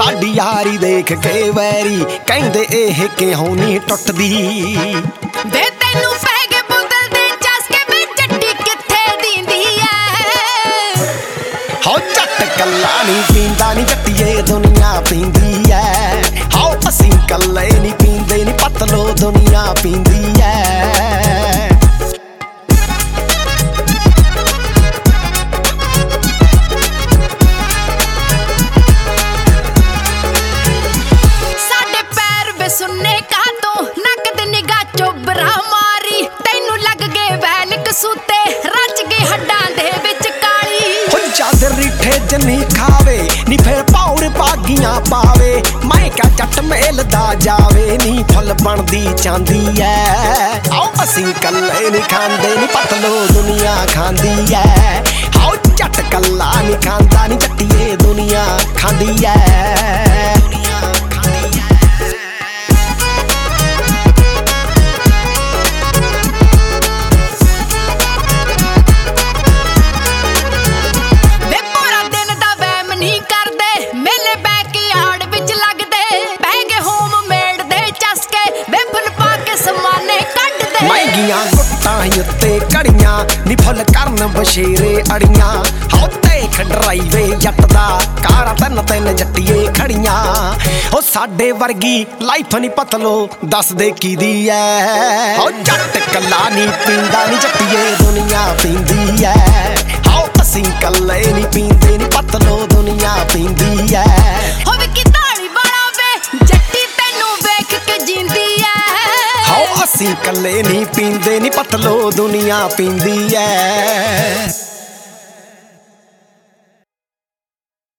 ਸਾਡੀ ਯਾਰੀ ਦੇਖ ਕੇ ਵੈਰੀ ਕਹਿੰਦੇ ਇਹ ਕਿਉਂ ਨਹੀਂ ਟੁੱਟਦੀ ਵੇ ਤੈਨੂੰ ਪੈ ਗਏ ਬੋਤਲ ਦੇ ਚਸਕੇ ਵੇ ਜੱਟੀ ਕਿੱਥੇ ਦਿੰਦੀ ਐ ਹੋ ਜੱਟ ਕੱਲਾ ਨਹੀਂ ਪੀਂਦਾ ਨੀ ਜੱਟੀਏ ਦੁਨੀਆ ਪੀਂਦੀ ਐ ਹਾਓ ਅਸੀਂ ਕੱਲੇ ਨਹੀਂ ਪੀਂਦੇ ਨੀ ਪਤਲੋ ਦੁਨੀਆ ਪੀਂਦੀ ਐ ਸੁਣਨੇ ਕਾ ਤੋਂ ਨੱਕ ਤੇ ਨਿਗਾਹ ਚੋਬਰਾ ਮਾਰੀ ਤੈਨੂੰ ਲੱਗ ਗਏ ਵੈਲ ਕਸੂਤੇ ਰਚ ਗਏ ਹੱਡਾਂ ਦੇ ਵਿੱਚ ਕਾਲੀ ਹੋ ਜਦ ਰਿੱਠੇ ਜਨੀ ਖਾਵੇ ਨੀ ਫੇਰ ਪੌੜ ਪਾਗੀਆਂ ਪਾਵੇ ਮੈਂ ਕਾ ਜੱਟ ਮੇਲਦਾ ਜਾਵੇ ਨੀ ਫੁੱਲ ਬਣਦੀ ਚਾਂਦੀ ਐ ਆਓ ਅਸੀਂ ਕੱਲੇ ਨੀ ਖਾਂਦੇ ਨੀ ਪਤਲੋ ਦੁਨੀਆ ਖਾਂਦੀ ਐ ਆਓ ਜੱਟ ਕੱਲਾ ਨੀ ਖਾਂਦਾ ਨੀ ਜੱਟੀਏ ਦੁਨੀਆ ਖਾਂਦੀ ਐ ਮਹਿੰਗੀਆਂ ਗੁੱਟਾਂ ਉੱਤੇ ਕੜੀਆਂ ਨੀ ਫੁੱਲ ਕਰਨ ਬਸ਼ੇਰੇ ਅੜੀਆਂ ਹਉ ਦੇਖ ਡਰਾਈਵੇ ਜੱਟ ਦਾ ਕਾਰਾਂ ਤਿੰਨ ਜੱਟੀਏ ਖੜੀਆਂ ਉਹ ਸਾਡੇ ਵਰਗੀ ਲਾਈਫ ਨੀ ਪਤਲੋ ਦੱਸਦੇ ਕੀਦੀ ਐ ਹੋ ਜੱਟ ਕੱਲਾ ਨੀ ਪੀਂਦਾ ਨੀ ਜੱਟੀਏ ਦੁਨੀਆ ਪੀਂਦੀ ਐ ਹਉ ਅਸੀਂ ਕੱਲੇ ਨੀ ਪੀਂਦੇ ਨੀ ਪਤਲੋ ਦੁਨੀਆ ਪੀਂਦੀ ਐ ਹੋਵੇ ਕਿ ਢਾਲੀ ਵਾਲਾ ਵੇ ਜੱਟੀ ਤੈਨੂੰ ਵੇਖ ਕੇ ਜਿੰਦੀ ਐ ਅਸੀਂ ਕੱਲੇ ਨਹੀਂ ਪੀਂਦੇ ਨੀ ਪਤਲੋ ਦੁਨੀਆ ਪੀਂਦੀ ਐ